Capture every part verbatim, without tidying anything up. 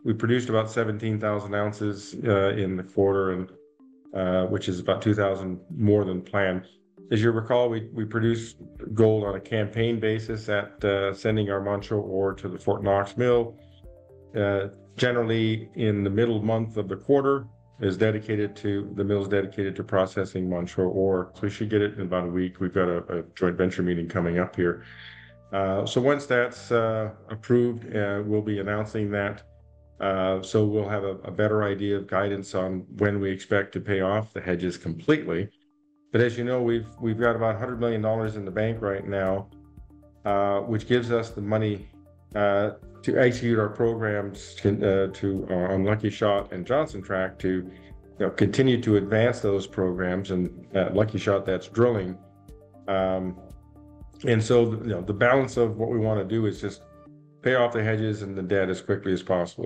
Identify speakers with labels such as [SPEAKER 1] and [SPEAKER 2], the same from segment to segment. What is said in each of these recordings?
[SPEAKER 1] we produced about seventeen thousand ounces uh, in the quarter, and uh, which is about two thousand more than planned. As you recall, we, we produce gold on a campaign basis at uh, sending our Manh Choh ore to the Fort Knox mill. Uh, generally, in the middle month of the quarter, is dedicated to the mill is dedicated to processing Manh Choh ore. So we should get it in about a week. We've got a, a joint venture meeting coming up here. Uh, so once that's uh, approved, uh, we'll be announcing that. Uh, so we'll have a, a better idea of guidance on when we expect to pay off the hedges completely. But as you know, we've we've got about one hundred million dollars in the bank right now, uh, which gives us the money uh, to execute our programs to, uh, to uh, on Lucky Shot and Johnson Tract to you know, continue to advance those programs. And at Lucky Shot, that's drilling. Um, and so you know, the balance of what we want to do is just pay off the hedges and the debt as quickly as possible.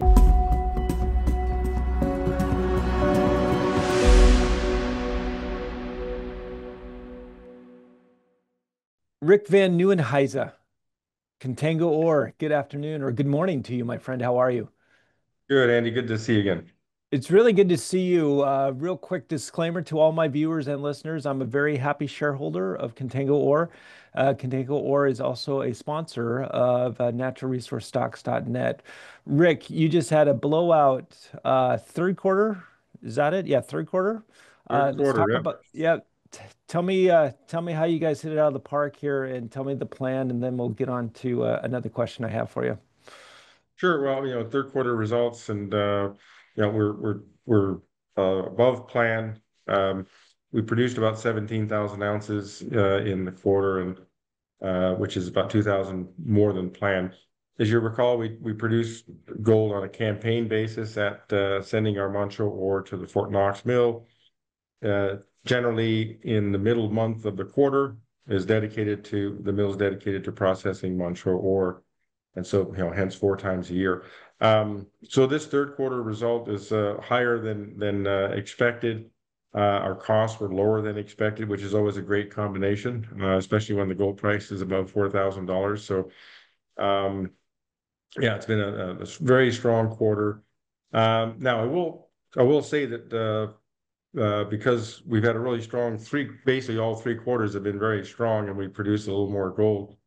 [SPEAKER 2] Rick Van Nieuwenhuyse, Contango Ore. Good afternoon or good morning to you, my friend. How are you?
[SPEAKER 1] Good, Andy. Good to see you again.
[SPEAKER 2] It's really good to see you. Uh, real quick disclaimer to all my viewers and listeners. I'm a very happy shareholder of Contango Ore. Uh, Contango Ore is also a sponsor of uh, natural resource stocks dot net. Rick, you just had a blowout uh, third quarter. Is that it? Yeah, third quarter. Uh,
[SPEAKER 1] Third
[SPEAKER 2] let's
[SPEAKER 1] quarter,
[SPEAKER 2] talk
[SPEAKER 1] yep.
[SPEAKER 2] about, yeah. T tell me, uh, tell me how you guys hit it out of the park here, and tell me the plan, and then we'll get on to uh, another question I have for you.
[SPEAKER 1] Sure. Well, you know, third quarter results, and uh, you know, we're we're we're uh, above plan. Um, we produced about seventeen thousand ounces uh, in the quarter, and uh, which is about two thousand more than planned. As you recall, we we produce gold on a campaign basis at uh, sending our Manh Choh ore to the Fort Knox mill. Uh, generally, in the middle month of the quarter, is dedicated to the mill is dedicated to processing Manh Choh ore, and so you know, hence four times a year. Um, so this third quarter result is uh, higher than than uh, expected. Uh, our costs were lower than expected, which is always a great combination, uh, especially when the gold price is above four thousand dollars. So, um, yeah, it's been a, a very strong quarter. Um, now, I will I will say that uh, uh, because we've had a really strong three, basically all three quarters have been very strong, and we produced a little more gold.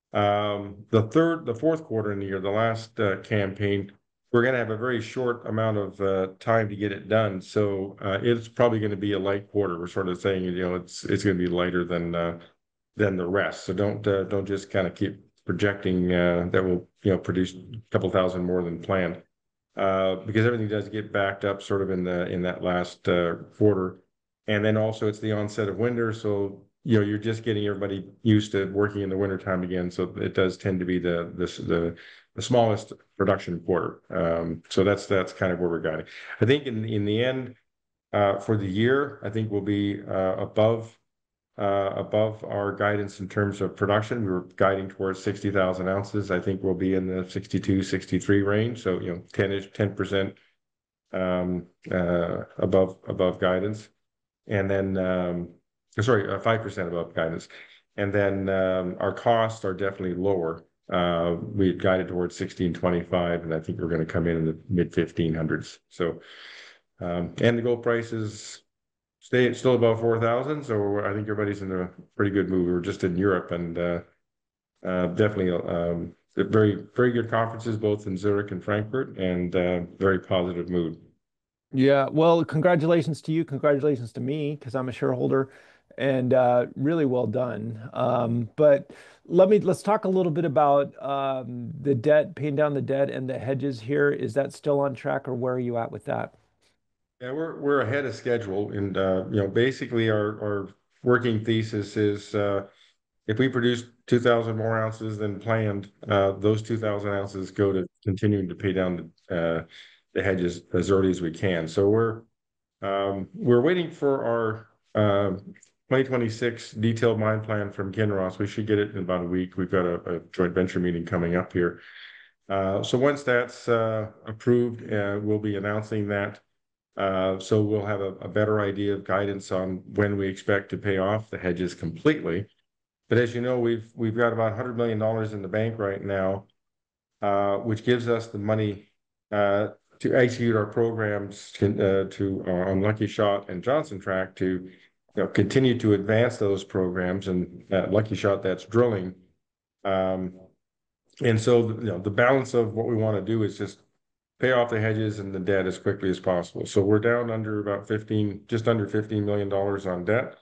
[SPEAKER 1] Um, the third, the fourth quarter in the year, the last uh, campaign, we're going to have a very short amount of uh, time to get it done. So uh, it's probably going to be a light quarter. We're sort of saying, you know, it's it's going to be lighter than uh, than the rest. So don't uh, don't just kind of keep projecting uh, that we'll you know produce a couple thousand more than planned, uh, because everything does get backed up sort of in the in that last uh, quarter. And then also it's the onset of winter, so you know you're just getting everybody used to working in the wintertime again. So it does tend to be the this the the smallest production quarter. Um, so that's that's kind of where we're guiding. I think in in the end, uh, for the year, I think we'll be uh, above uh, above our guidance in terms of production. We were guiding towards sixty thousand ounces. I think we'll be in the sixty-two, sixty-three range. So, you know, ten-ish, ten percent um, uh, above above guidance. And then, um, sorry, uh, five percent above guidance. And then um, our costs are definitely lower. Uh, we had guided towards sixteen twenty-five, and I think we're going to come in in the mid fifteen hundreds. So, um, and the gold price is stay still above four thousand. So I think everybody's in a pretty good mood. We were just in Europe, and uh, uh, definitely um, very, very good conferences, both in Zurich and Frankfurt, and uh, very positive mood.
[SPEAKER 2] Yeah, well, congratulations to you. Congratulations to me because I'm a shareholder, and uh, really well done. Um, but let me let's talk a little bit about um, the debt, paying down the debt and the hedges here. Is that still on track, or where are you at with that?
[SPEAKER 1] Yeah, we're we're ahead of schedule, and uh, you know, basically our our working thesis is uh, if we produce two thousand more ounces than planned, uh, those two thousand ounces go to continuing to pay down the uh, the hedges as early as we can. So we're Um, we're waiting for our uh, twenty twenty-six detailed mine plan from Kinross. We should get it in about a week. We've got a, a joint venture meeting coming up here. Uh, so once that's uh, approved, uh, we'll be announcing that. Uh, so we'll have a, a better idea of guidance on when we expect to pay off the hedges completely. But as you know, we've we've got about one hundred million dollars in the bank right now, uh, which gives us the money uh, to execute our programs uh, to uh, on Lucky Shot and Johnson Tract to you know continue to advance those programs, and uh, Lucky Shot, that's drilling. Um, and so you know the balance of what we want to do is just pay off the hedges and the debt as quickly as possible. So we're down under about fifteen, just under fifteen million dollars on debt.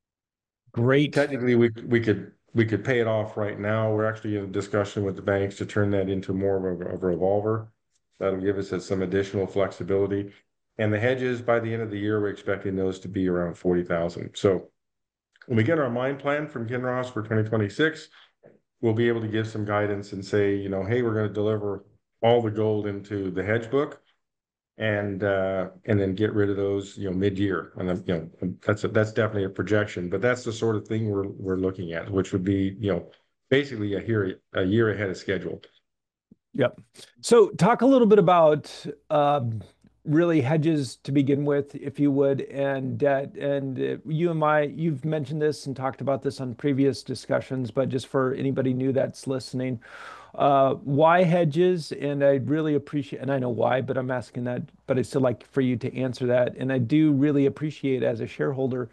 [SPEAKER 2] Great.
[SPEAKER 1] Technically, we we could we could pay it off right now. We're actually in a discussion with the banks to turn that into more of a, of a revolver. That'll give us some additional flexibility. And the hedges, by the end of the year, we're expecting those to be around forty thousand. So when we get our mine plan from Kinross for twenty twenty-six, we'll be able to give some guidance and say, you know, hey, we're going to deliver all the gold into the hedge book, and uh, and then get rid of those, you know, mid-year. And then, you know, that's a, that's definitely a projection, but that's the sort of thing we're we're looking at, which would be, you know, basically a year a year ahead of schedule.
[SPEAKER 2] Yep. So talk a little bit about um, really hedges to begin with, if you would, and debt. And uh, you and my, you've mentioned this and talked about this on previous discussions, but just for anybody new that's listening, uh, why hedges? And I really appreciate, and I know why, but I'm asking that, but I'd still like for you to answer that. And I do really appreciate as a shareholder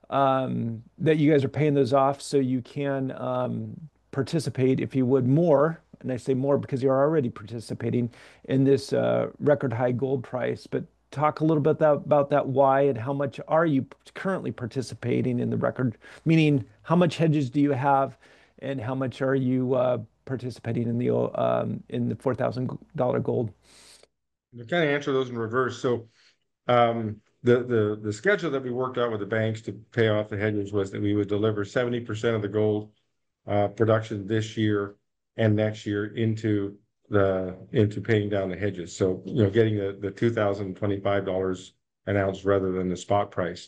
[SPEAKER 2] um, that you guys are paying those off so you can um, participate, if you would, more. And I say more because you're already participating in this uh, record high gold price. But talk a little bit that, about that why and how much are you currently participating in the record? Meaning, how much hedges do you have, and how much are you uh, participating in the um, in the four thousand dollar gold?
[SPEAKER 1] To kind of answer those in reverse. So um, the the the schedule that we worked out with the banks to pay off the hedges was that we would deliver seventy percent of the gold uh, production this year and next year into the into paying down the hedges. So you know, getting the the two thousand twenty-five dollars an ounce rather than the spot price.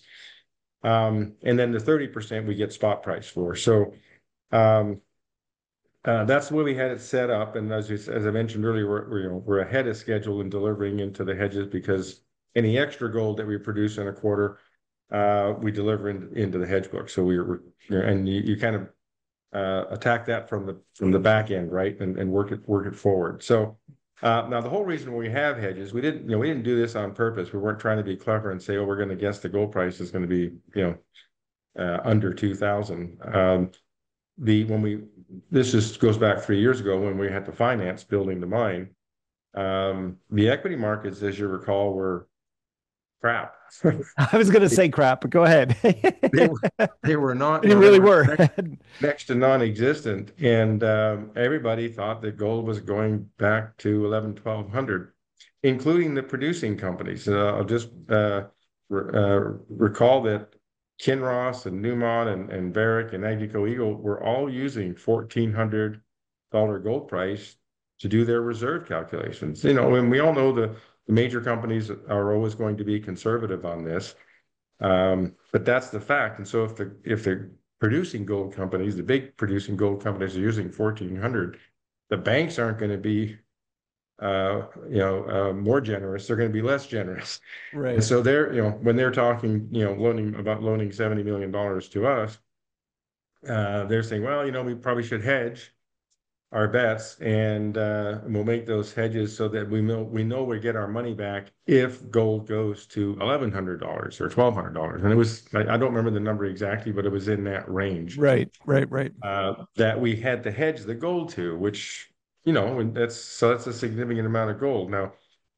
[SPEAKER 1] Um, and then the thirty percent we get spot price for. So um, uh, that's the way we had it set up. And as you, as I mentioned earlier, we're, we're, you know, we're ahead of schedule in delivering into the hedges because any extra gold that we produce in a quarter, uh, we deliver in, into the hedge book. So we were, and you, you kind of uh, attack that from the from the back end, right, and, and work it work it forward. So uh, now the whole reason we have hedges, we didn't, you know, we didn't do this on purpose. We weren't trying to be clever and say, oh, we're going to guess the gold price is going to be, you know, uh, under two thousand. Um, the when we this just goes back three years ago when we had to finance building the mine. Um, the equity markets, as you recall, were crap.
[SPEAKER 2] I was going to say crap, but go ahead.
[SPEAKER 1] they were they were not.
[SPEAKER 2] They
[SPEAKER 1] You know,
[SPEAKER 2] really
[SPEAKER 1] they were
[SPEAKER 2] were.
[SPEAKER 1] next, next to non-existent, and um, everybody thought that gold was going back to eleven, twelve hundred, including the producing companies. Uh, I'll just uh, re uh, recall that Kinross and Newmont and, and Barrick and Agnico Eagle were all using fourteen hundred dollar gold price to do their reserve calculations. You know, and we all know the, the major companies are always going to be conservative on this. Um, but that's the fact. And so if the if the producing gold companies, the big producing gold companies are using fourteen hundred, the banks aren't going to be uh, you know, uh, more generous. They're going to be less generous. And
[SPEAKER 2] Right.
[SPEAKER 1] so they're, you know, when they're talking, you know, loaning about loaning seventy million dollars to us, uh, they're saying, well, you know, we probably should hedge our bets, and uh, we'll make those hedges so that we know we know we get our money back if gold goes to eleven hundred dollars or twelve hundred dollars. And it was, I, I don't remember the number exactly, but it was in that range
[SPEAKER 2] Right, right, right.
[SPEAKER 1] uh, that we had to hedge the gold to, which, you know, and that's so that's a significant amount of gold. Now,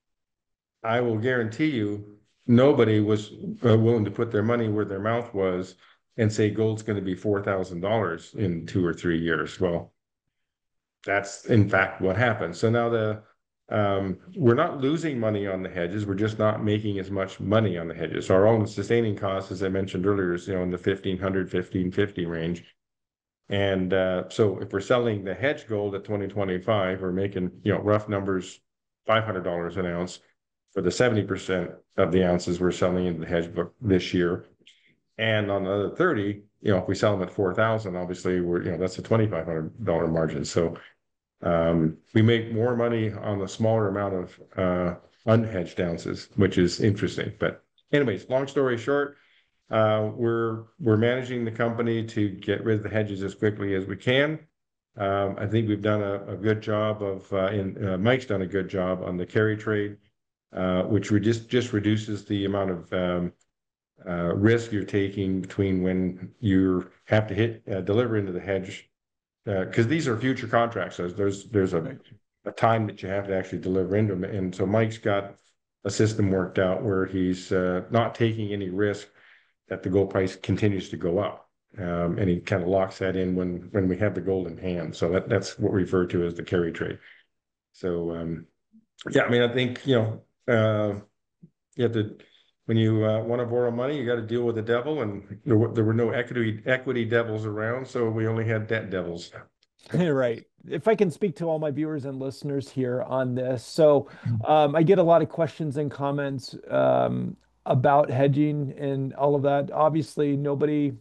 [SPEAKER 1] I will guarantee you, nobody was uh, willing to put their money where their mouth was and say gold's going to be four thousand dollars in two or three years. Well, that's in fact what happened. So now the um, we're not losing money on the hedges. We're just not making as much money on the hedges. So our own sustaining costs, as I mentioned earlier, is, you know, in the fifteen hundred, fifteen fifty range. And uh, so if we're selling the hedge gold at twenty twenty-five, we're making, you know, rough numbers, five hundred dollars an ounce for the seventy percent of the ounces we're selling into the hedge book this year. And on the other thirty, you know, if we sell them at four thousand, obviously we're, you know, that's a twenty-five hundred dollar margin. So um, we make more money on the smaller amount of uh, unhedged ounces, which is interesting. But anyways, long story short, uh, we're we're managing the company to get rid of the hedges as quickly as we can. Um, I think we've done a, a good job of, uh, in uh, Mike's done a good job on the carry trade. uh, which we just just reduces the amount of um, uh, risk you're taking between when you have to hit uh, deliver into the hedge, because uh, these are future contracts. So there's there's a,
[SPEAKER 2] Right.
[SPEAKER 1] a time that you have to actually deliver into them. And so Mike's got a system worked out where he's uh, not taking any risk that the gold price continues to go up. Um, and he kind of locks that in when when we have the gold in hand. So that, that's what we refer to as the carry trade. So um, yeah, I mean, I think, you know, uh, you have to, when you uh, want to borrow money, you got to deal with the devil, and there were, there were no equity equity devils around, so we only had debt devils.
[SPEAKER 2] Right. If I can speak to all my viewers and listeners here on this. So, um, I get a lot of questions and comments um, about hedging and all of that. Obviously, nobody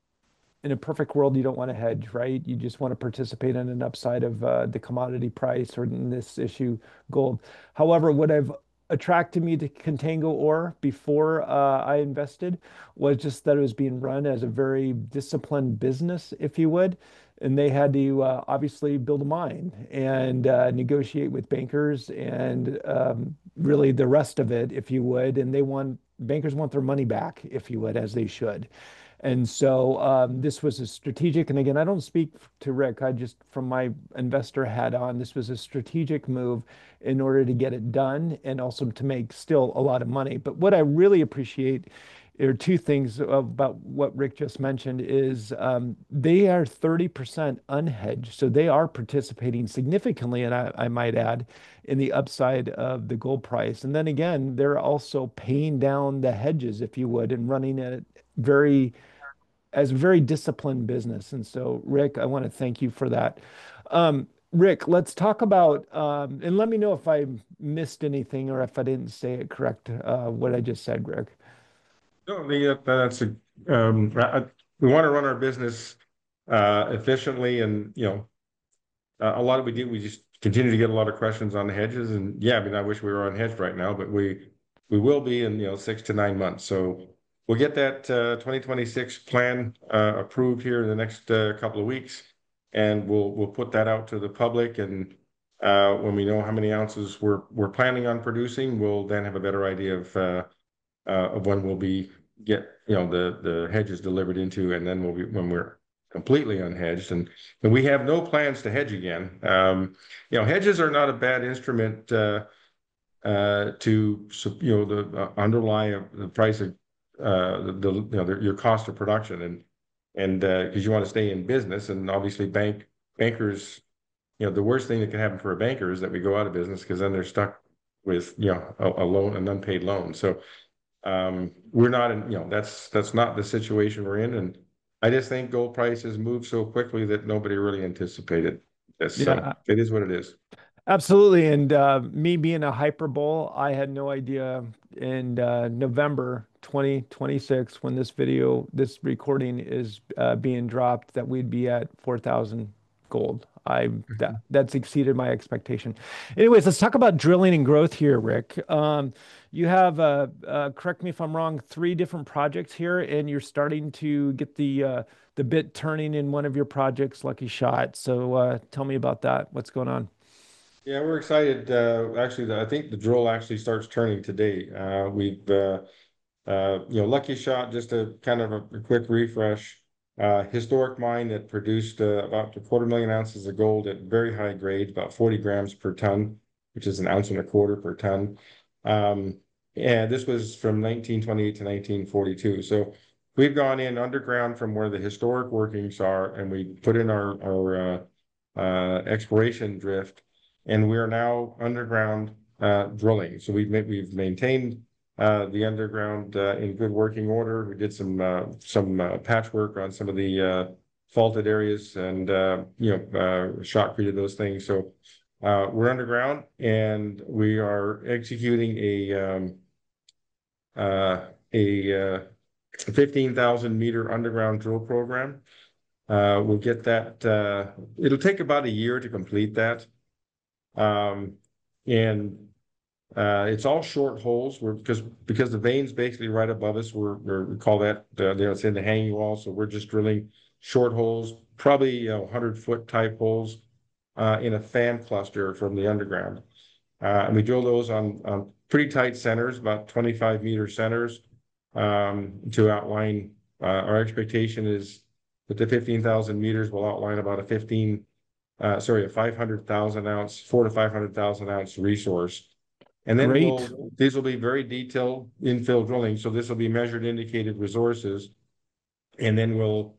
[SPEAKER 2] in a perfect world, you don't want to hedge, right? You just want to participate in an upside of uh, the commodity price, or in this issue, gold. However, what I've attracted me to Contango Ore before uh, I invested was just that it was being run as a very disciplined business, if you would. And they had to uh, obviously build a mine and uh, negotiate with bankers and um, really the rest of it, if you would. And they want bankers want their money back, if you would, as they should. And so um, this was a strategic, and again, I don't speak to Rick, I just, from my investor hat on, this was a strategic move in order to get it done and also to make still a lot of money. But what I really appreciate are two things about what Rick just mentioned is um, they are thirty percent unhedged. So they are participating significantly, and I, I might add, in the upside of the gold price. And then again, they're also paying down the hedges, if you would, and running it very as a very disciplined business. And so, Rick, I want to thank you for that. Um, Rick, let's talk about, um, and let me know if I missed anything or if I didn't say it correct, uh, what I just said, Rick.
[SPEAKER 1] No, the, uh, that's a, um, I, we want to run our business uh, efficiently, and you know, uh, a lot of we do. We just continue to get a lot of questions on the hedges, and yeah, I mean, I wish we were unhedged right now, but we we will be in, you know, six to nine months. So we'll get that uh, twenty twenty-six plan uh, approved here in the next uh, couple of weeks, and we'll we'll put that out to the public. And uh, when we know how many ounces we're we're planning on producing, we'll then have a better idea of uh, uh, of when we'll be get, you know, the the hedges delivered into, and then we'll be when we're completely unhedged, and and we have no plans to hedge again. Um, you know, hedges are not a bad instrument uh, uh, to, you know, the uh, underlie of the price of uh, the, the you know the, your cost of production, and and because uh, you want to stay in business, and obviously bank bankers, you know, the worst thing that can happen for a banker is that we go out of business, because then they're stuck with, you know, a, a loan, an unpaid loan. So um, we're not in, you know, that's that's not the situation we're in, and I just think gold prices moved so quickly that nobody really anticipated this. So
[SPEAKER 2] Yeah,
[SPEAKER 1] it is what it is.
[SPEAKER 2] absolutely. And uh, me being a hyperbole, I had no idea in uh, November twenty twenty-six, when this video, this recording is uh, being dropped, that we'd be at four thousand gold. I that that's exceeded my expectation. Anyways, let's talk about drilling and growth here, Rick. Um, you have, uh, uh, correct me if I'm wrong, three different projects here, and you're starting to get the uh, the bit turning in one of your projects, Lucky Shot. So uh, tell me about that. What's going on?
[SPEAKER 1] Yeah, we're excited. Uh, actually, I think the drill actually starts turning today. Uh, we've, uh, uh, you know, Lucky Shot, just a kind of a, a quick refresh. Uh, historic mine that produced uh, about a quarter million ounces of gold at very high grades, about forty grams per ton, which is an ounce and a quarter per ton. Um, and this was from nineteen twenty-eight to nineteen forty-two. So we've gone in underground from where the historic workings are, and we put in our our uh, uh, exploration drift, and we are now underground uh, drilling. So we've we've maintained uh, the underground uh, in good working order. We did some uh, some uh, patchwork on some of the uh, faulted areas, and uh, you know, uh, shotcreted those things. So uh, we're underground, and we are executing a um, uh, a uh, fifteen thousand meter underground drill program. Uh, we'll get that. Uh, it'll take about a year to complete that. Um, and uh, it's all short holes. We're because because the vein's basically right above us. We're, we're we call that uh, you know, it's in the hanging wall. So we're just drilling short holes, probably, you know, hundred foot type holes uh, in a fan cluster from the underground. Uh, and we drill those on, on pretty tight centers, about twenty-five meter centers, um, to outline, uh, our expectation is that the fifteen thousand meters will outline about a fifteen, uh, sorry, a five hundred thousand ounce, four to five hundred thousand ounce resource. And then
[SPEAKER 2] Great.
[SPEAKER 1] we'll, these will be very detailed infill drilling. So this will be measured indicated resources. And then we'll,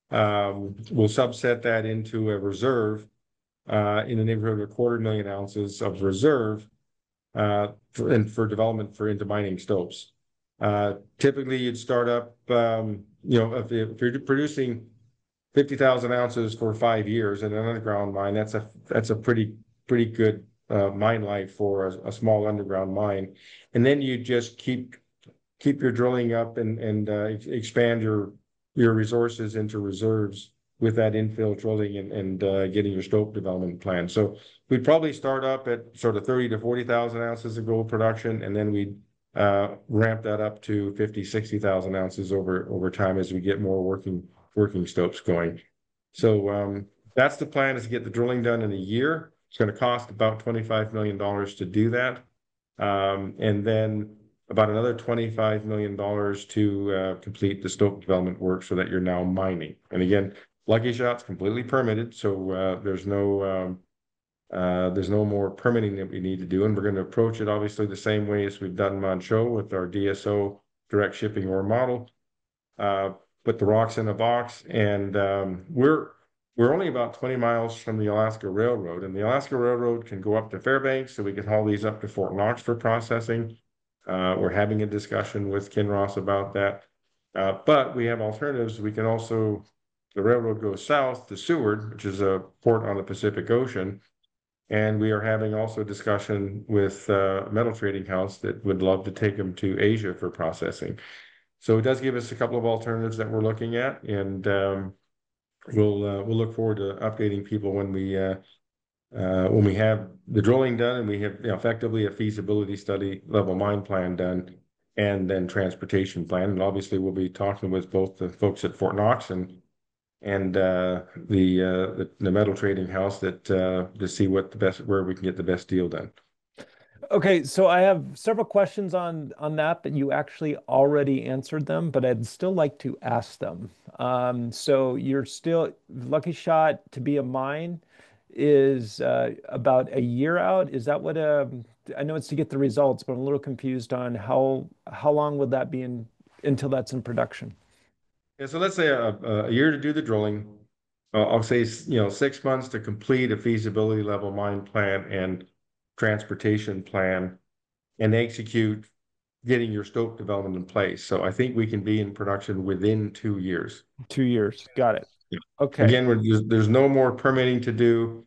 [SPEAKER 1] um, we'll subset that into a reserve, uh, in the neighborhood of a quarter million ounces of reserve, uh, for, and for development for into mining stopes. Uh, typically you'd start up, um, you know, if, if you're producing fifty thousand ounces for five years in an underground mine, that's a, that's a pretty, pretty good, uh, mine life for a, a small underground mine. And then you just keep, keep your drilling up and, and, uh, expand your, your resources into reserves with that infill drilling and, and, uh, getting your stope development plan. So we'd probably start up at sort of thirty to forty thousand ounces of gold production, and then we'd, uh, ramp that up to fifty, sixty thousand ounces over, over time as we get more working, working stopes going. So, um, that's the plan, is to get the drilling done in a year. It's going to cost about twenty-five million dollars to do that. Um, and then about another twenty-five million dollars to, uh, complete the stope development work so that you're now mining. And again, Lucky Shot's completely permitted, so, uh, there's no, um, uh, there's no more permitting that we need to do. And we're going to approach it obviously the same way as we've done Manh Choh with our D S O direct shipping ore model. Uh, put the rocks in a box, and, um, we're, we're only about twenty miles from the Alaska Railroad, and the Alaska Railroad can go up to Fairbanks, so we can haul these up to Fort Knox for processing. Uh, we're having a discussion with Kinross about that. Uh, but we have alternatives. We can also, the railroad goes south to Seward, which is a port on the Pacific Ocean. And we are having also a discussion with, uh, a metal trading house that would love to take them to Asia for processing. So it does give us a couple of alternatives that we're looking at, and, um, we'll, uh, we'll look forward to updating people when we, uh, uh, when we have the drilling done and we have, you know, effectively a feasibility study level mine plan done, and then transportation plan. And obviously we'll be talking with both the folks at Fort Knox and and uh, the, uh, the the metal trading house that, uh, to see what the best, where we can get the best deal done.
[SPEAKER 2] Okay, so I have several questions on on that, but you actually already answered them, but I'd still like to ask them. Um, so you're still Lucky Shot to be a mine is uh, about a year out. Is that what um, I know it's to get the results, but I'm a little confused on how how long would that be in until that's in production?
[SPEAKER 1] And so let's say a, a year to do the drilling. Uh, I'll say, you know, six months to complete a feasibility level mine plan and transportation plan, and execute getting your stope development in place. So I think we can be in production within two years.
[SPEAKER 2] Two years. Got it.
[SPEAKER 1] Yeah.
[SPEAKER 2] Okay.
[SPEAKER 1] Again, we're, there's, there's no more permitting to do.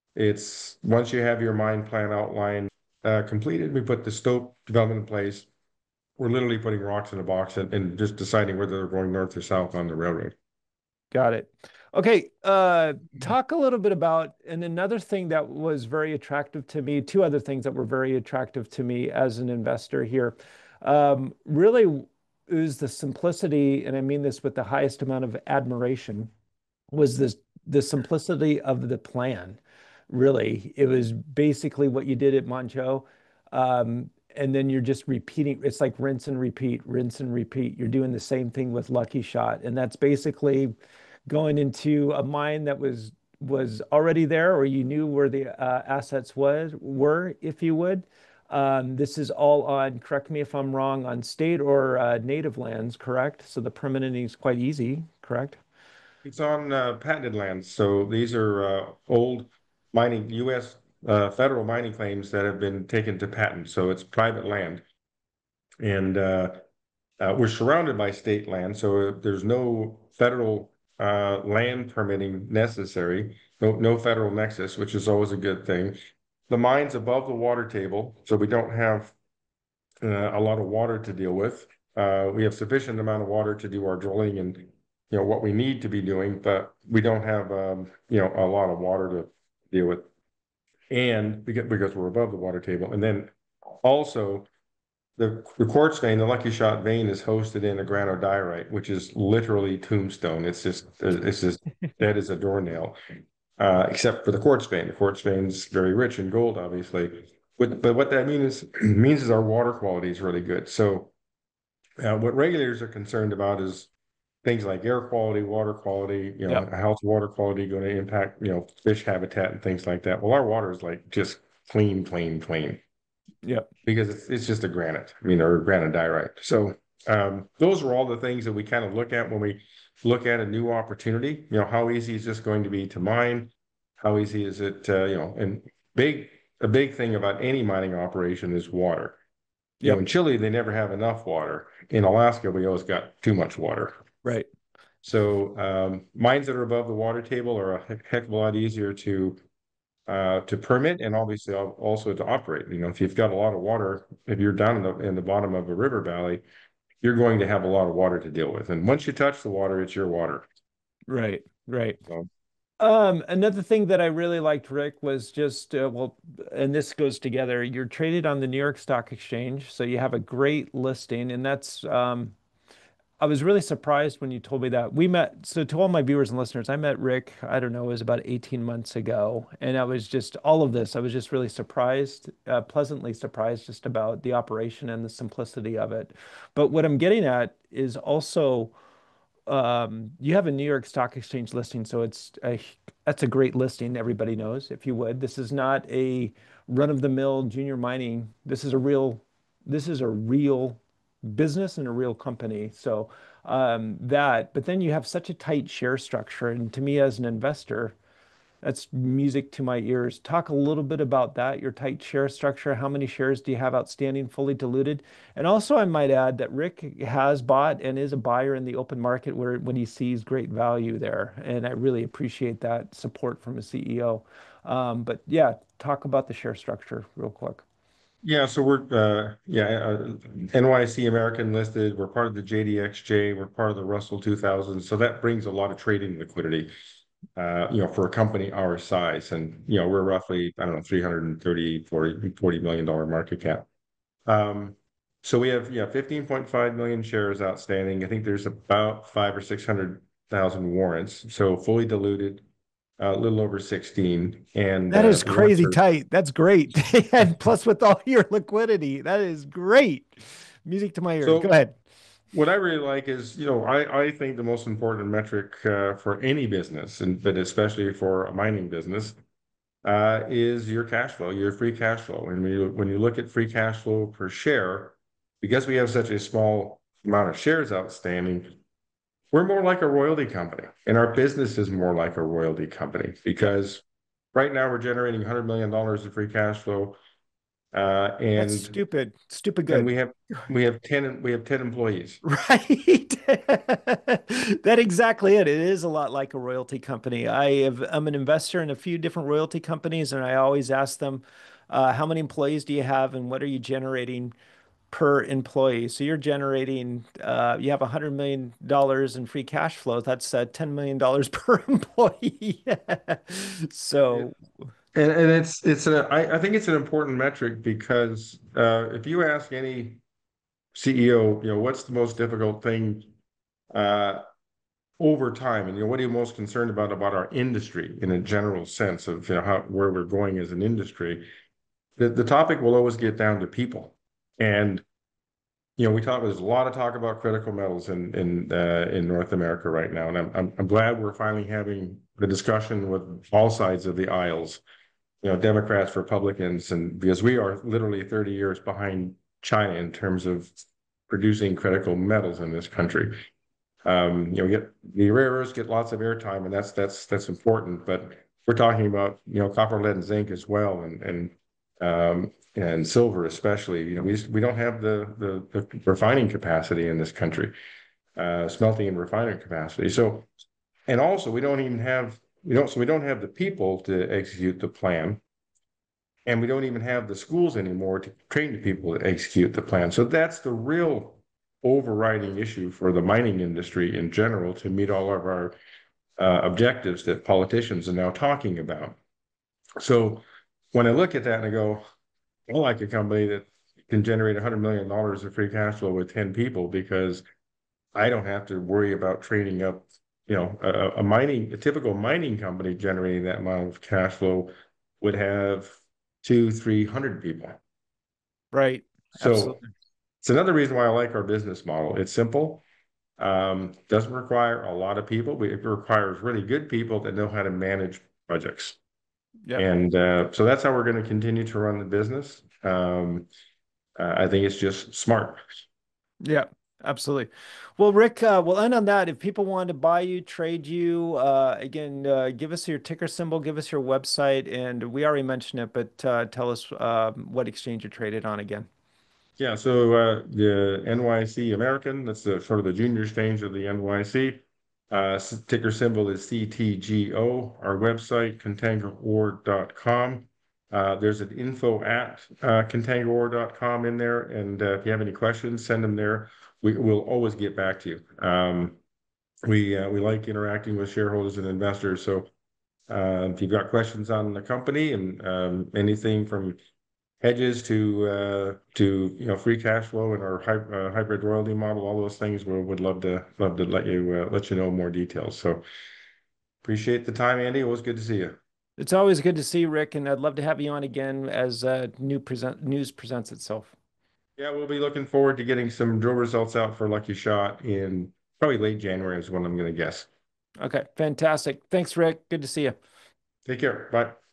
[SPEAKER 1] It's once you have your mine plan outline, uh, completed, we put the stope development in place. We're literally putting rocks in a box and, and just deciding whether they're going north or south on the railroad.
[SPEAKER 2] Got it. Okay, uh, talk a little bit about, and another thing that was very attractive to me, two other things that were very attractive to me as an investor here, um, really is the simplicity, and I mean this with the highest amount of admiration, was this the simplicity of the plan. Really, it was basically what you did at Manh Choh, um, and then you're just repeating. It's like rinse and repeat, rinse and repeat. You're doing the same thing with Lucky Shot, and that's basically going into a mine that was was already there, or you knew where the uh, assets was were, if you would. Um, this is all on, correct me if I'm wrong, on state or uh, native lands, correct? So the permitting is quite easy, correct?
[SPEAKER 1] It's on, uh, patented lands. So these are, uh, old mining, U S, uh, federal mining claims that have been taken to patent. So it's private land. And, uh, uh, we're surrounded by state land, so there's no federal, uh, land permitting necessary. No, no federal nexus, which is always a good thing. The mine's above the water table, so we don't have, uh, a lot of water to deal with. Uh, we have sufficient amount of water to do our drilling and, you know, what we need to be doing, but we don't have, um, you know, a lot of water to deal with. And because, because we're above the water table. And then also the, the quartz vein, the Lucky Shot vein, is hosted in a granodiorite, which is literally tombstone. It's just, it's just dead as a doornail, uh, except for the quartz vein. The quartz vein is very rich in gold, obviously. But, but what that means means is our water quality is really good. So uh, what regulators are concerned about is things like air quality, water quality, you know,
[SPEAKER 2] Yep.
[SPEAKER 1] how's water quality going to impact, you know, fish habitat and things like that. Well, our water is like just clean, clean, clean
[SPEAKER 2] Yep.
[SPEAKER 1] because it's it's just a granite, I mean, or granodiorite. So um, those are all the things that we kind of look at when we look at a new opportunity. You know, how easy is this going to be to mine? How easy is it, uh, you know, and big a big thing about any mining operation is water. You know, in
[SPEAKER 2] Yep.
[SPEAKER 1] Chile, they never have enough water. In Alaska, we always got too much water.
[SPEAKER 2] Right.
[SPEAKER 1] So um, mines that are above the water table are a heck heck of a lot easier to uh, to permit and obviously also to operate. You know, if you've got a lot of water, if you're down in the in the bottom of a river valley, you're going to have a lot of water to deal with. And once you touch the water, it's your water.
[SPEAKER 2] Right. Right.
[SPEAKER 1] So
[SPEAKER 2] Um, another thing that I really liked, Rick, was just uh, well, and this goes together. You're traded on the New York Stock Exchange, so you have a great listing, and that's um, I was really surprised when you told me that. We met, so to all my viewers and listeners, I met Rick, I don't know, it was about eighteen months ago. And I was just, all of this, I was just really surprised, uh, pleasantly surprised just about the operation and the simplicity of it. But what I'm getting at is also, um, you have a New York Stock Exchange listing, so it's a, that's a great listing, everybody knows, if you would. This is not a run-of-the-mill junior mining. This is a real, this is a real business and a real company. So um, that, but then you have such a tight share structure, and to me as an investor, that's music to my ears. Talk a little bit about that, your tight share structure. How many shares do you have outstanding, fully diluted? And also, I might add that Rick has bought and is a buyer in the open market where when he sees great value there. And I really appreciate that support from a C E O. Um, but yeah, talk about the share structure real quick.
[SPEAKER 1] yeah, so we're uh, yeah uh, N Y S E American listed. We're part of the J D X J. We're part of the Russell two thousand. So that brings a lot of trading liquidity. Uh, you know, for a company our size, and you know, we're roughly I don't know three hundred thirty, forty, forty million dollar market cap. Um, so we have, yeah, fifteen point five million shares outstanding. I think there's about five or six hundred thousand warrants. So fully diluted, uh, a little over sixteen. And
[SPEAKER 2] That
[SPEAKER 1] uh,
[SPEAKER 2] is
[SPEAKER 1] the warrants
[SPEAKER 2] crazy
[SPEAKER 1] are,
[SPEAKER 2] tight. That's great. And plus with all your liquidity, that is great. Music to my ears. Go
[SPEAKER 1] so
[SPEAKER 2] ahead.
[SPEAKER 1] what I really like is, you know, I, I think the most important metric uh, for any business, and but especially for a mining business, uh, is your cash flow, your free cash flow. And when you, when you look at free cash flow per share, because we have such a small amount of shares outstanding, we're more like a royalty company, and our business is more like a royalty company
[SPEAKER 2] Yep.
[SPEAKER 1] because right now we're generating one hundred million dollars of free cash flow, uh,
[SPEAKER 2] That's
[SPEAKER 1] and
[SPEAKER 2] stupid. Stupid
[SPEAKER 1] and
[SPEAKER 2] good.
[SPEAKER 1] we have we have ten we have ten employees.
[SPEAKER 2] Right. That exactly it. It is a lot like a royalty company. I have, I'm an investor in a few different royalty companies, and I always ask them, uh, how many employees do you have and what are you generating per employee? So you're generating, uh, you have one hundred million dollars in free cash flow. That's uh, ten million dollars per employee.
[SPEAKER 1] It,
[SPEAKER 2] So,
[SPEAKER 1] and and it's it's a I, I think it's an important metric because uh, if you ask any C E O, you know, what's the most difficult thing uh, over time, and you know, what are you most concerned about about our industry in a general sense of you know how where we're going as an industry, the, the topic will always get down to people. And you know, we talk. There's a lot of talk about critical metals in in uh, in North America right now, and I'm, I'm I'm glad we're finally having the discussion with all sides of the aisles. You know, Democrats, Republicans, and because we are literally thirty years behind China in terms of producing critical metals in this country. Um, you know, get the rare earths get lots of airtime, and that's that's that's important. But we're talking about you know copper, lead, and zinc as well, and and um, and silver especially. You know, we just, we don't have the, the the refining capacity in this country, uh, smelting and refining capacity. So, and also we don't even have we don't so we don't have the people to execute the plan, and we don't even have the schools anymore to train the people to execute the plan. So that's the real overriding issue for the mining industry in general to meet all of our uh, objectives that politicians are now talking about. So when I look at that and I go, I like a company that can generate one hundred million dollars of free cash flow with ten people because I don't have to worry about training up, you know, a, a mining, a typical mining company generating that amount of cash flow would have to three hundred people.
[SPEAKER 2] Right.
[SPEAKER 1] So
[SPEAKER 2] Absolutely.
[SPEAKER 1] it's another reason why I like our business model. It's simple. Um, doesn't require a lot of people, but it requires really good people that know how to manage projects.
[SPEAKER 2] Yep.
[SPEAKER 1] And uh, so that's how we're going to continue to run the business. Um, uh, I think it's just smart.
[SPEAKER 2] Yeah, absolutely. Well, Rick, uh, we'll end on that. If people want to buy you, trade you, uh, again, uh, give us your ticker symbol, give us your website, and we already mentioned it, but uh, tell us um, what exchange you're traded on again.
[SPEAKER 1] Yeah, so uh, the N Y C American, that's the sort of the junior exchange of the N Y C. Uh, s- ticker symbol is C T G O. Our website, contango ore dot com. Uh, there's an info at uh, contango ore dot com in there, and uh, if you have any questions, send them there. We will always get back to you. Um, we uh, we like interacting with shareholders and investors, so uh, if you've got questions on the company and um, anything from hedges to uh, to you know free cash flow and our hy uh, hybrid royalty model, all those things, we would love to love to let you uh, let you know more details. So appreciate the time, Andy. It was good to see you.
[SPEAKER 2] It's always good to see you, Rick, and I'd love to have you on again as uh, new present news presents itself.
[SPEAKER 1] Yeah, we'll be looking forward to getting some drill results out for Lucky Shot in probably late January is when I'm going to guess.
[SPEAKER 2] Okay, fantastic. Thanks, Rick. Good to see you.
[SPEAKER 1] Take care. Bye.